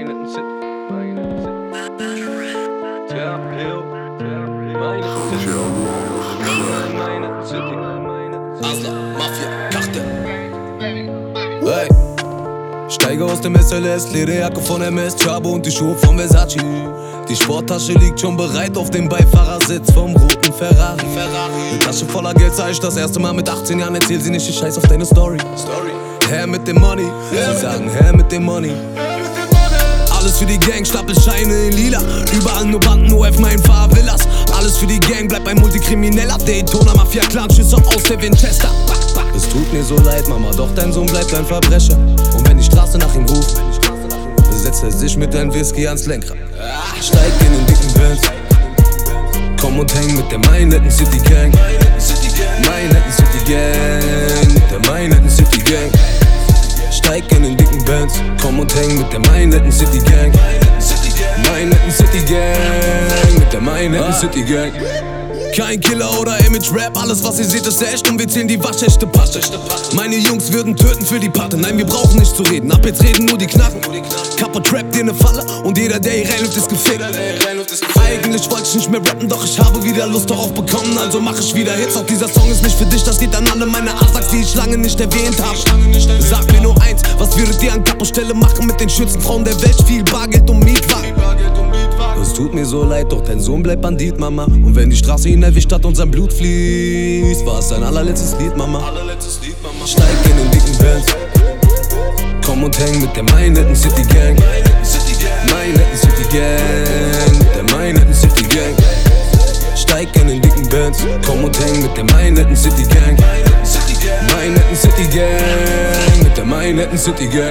Manhattan City, Manhattan City. Tap Hill, Manhattan City, Manhattan City. Asla, Mafia, Karte. Hey. Steige aus dem SLS, Lederjacke von MS, Chabo und die Schuhe von Versace. Die Sporttasche liegt schon bereit auf dem Beifahrersitz vom roten Ferrari. Eine Tasche voller Geld sah ich das erste Mal mit 18 Jahren. Erzähl sie nicht, ich scheiß auf deine Story. Her mit dem Money, sie sagen her mit dem Money. Alles für die Gang, Stapelscheine in lila. Überall nur Banden, OF, mein Fahrvillas. Alles für die Gang, bleibt ein Multikrimineller. Daytona, Mafia, Clan, Schüsse aus der Winchester. Es tut mir so leid, Mama, doch dein Sohn bleibt ein Verbrecher. Und wenn die Straße nach ihm ruft, setzt er sich mit einem Whisky ans Lenkrad. Steig in den dicken Benz, komm und häng mit der Manhattan City Gang. Manhattan City Gang, mit der Manhattan City Gang. Steig in den dicken Benz, komm und häng mit der Manhattan City Gang. Manhattan City Gang, mit der Manhattan City Gang. Kein Killer oder Image-Rap, alles was ihr seht ist echt und wir zählen die waschechte Patte. Meine Jungs würden töten für die Patte, nein wir brauchen nicht zu reden, ab jetzt reden nur die Knarren. Kappa trappt dir ne Falle und jeder der hier reinläuft ist gefickt. Eigentlich wollte ich nicht mehr rappen, doch ich habe wieder Lust darauf bekommen, also mach ich wieder Hits. Auch dieser Song ist nicht für dich, das geht an alle meine Asaks, die ich lange nicht erwähnt hab. Sag mir nur eins, was würdet ihr an Kappa-Stelle machen mit den schönsten Frauen der Welt? Viel Bargeld und Mietwagen. Es tut mir so leid, doch dein Sohn bleibt Bandit, Mama. Und wenn die Straße ihn erwischt hat und sein Blut fließt, war es sein allerletztes Lied, Mama. Steig in den dicken Benz, komm und häng mit der Manhattan City Gang. Manhattan City Gang, mit der Manhattan City Gang. Steig in den dicken Benz, komm und häng mit der Manhattan City Gang. Manhattan City Gang, mit der Manhattan City Gang.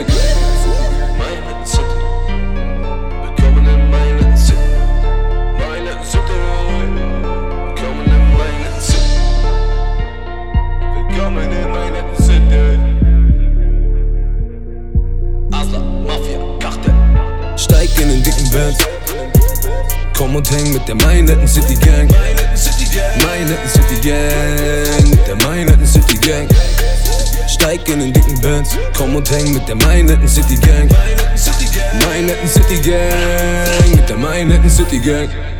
Asla, Mafia, Karte. Steig in den dicken Benz, komm und häng mit der Manhattan City Gang. Manhattan City Gang, mit der Manhattan City Gang. Steig in den dicken Benz, komm und häng mit der Manhattan City Gang. Manhattan City Gang, mit der Manhattan City Gang.